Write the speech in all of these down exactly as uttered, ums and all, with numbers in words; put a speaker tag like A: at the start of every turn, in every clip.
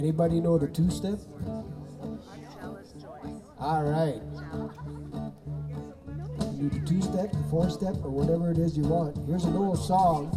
A: Anybody know the two-step? All right. You do the two-step, the four-step, or whatever it is you want. Here's an old song.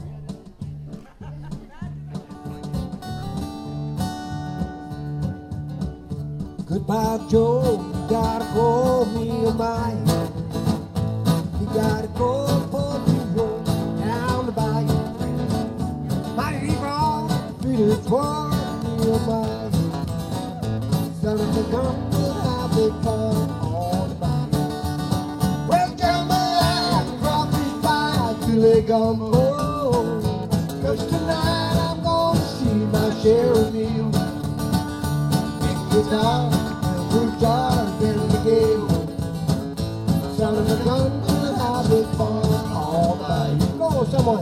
A: Goodbye, Joe, you gotta go, me or mine. You gotta go for the road down the bayou. My evil feet is one, me or mine. Son of a gun, we'll have big fun all the bayou. Well, jambalaya, drop these fires till they gumbo. Cause tonight I'm gonna see my share of meals. Guitar and fruit jars in the gale. Son of a gun, we'll have big fun all night. Go, someone.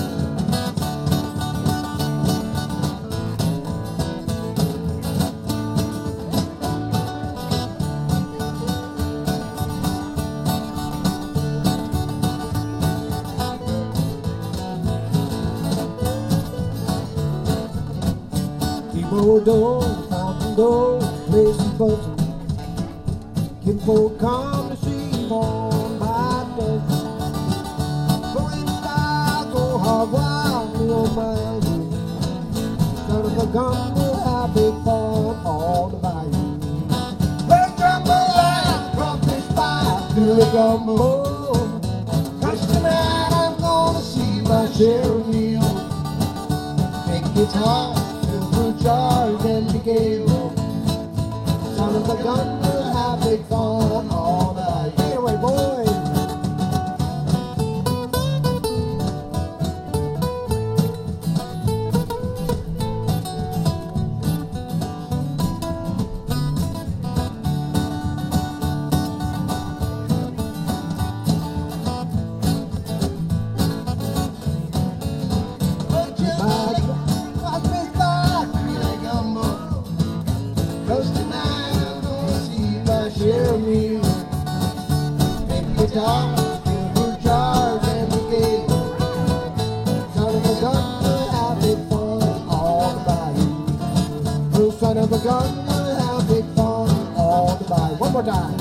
A: People don't, fountain door. Place is buzzing. Give folk come to see on my dozen. Go in style, go hard wild, me on my own. Son of a gun, we'll have big fun all the bayou. Well, jambalaya, drop this fire till they gumbo. Cause tonight I'm gonna see my share of meals. Take guitar, fill fruit jars and the gale. Son of a gun, we'll have big fun all night. Get away, boys! Share me, take guitar, fill jars and the gate. Son of a gun, we'll have big fun all the bayou. Little son of a gun, we'll have big fun all the bayou. One more time.